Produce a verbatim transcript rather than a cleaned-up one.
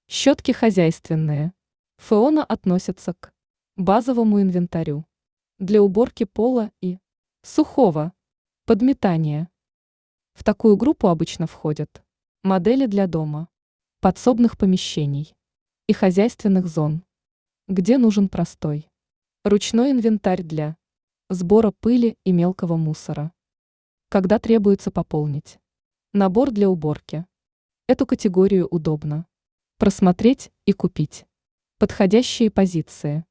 Щетки хозяйственные. Феона относятся к базовому инвентарю для уборки пола и сухого подметания. В такую группу обычно входят модели для дома, подсобных помещений и хозяйственных зон, где нужен простой ручной инвентарь для сбора пыли и мелкого мусора. Когда требуется пополнить набор для уборки, эту категорию удобно просмотреть и купить подходящие позиции.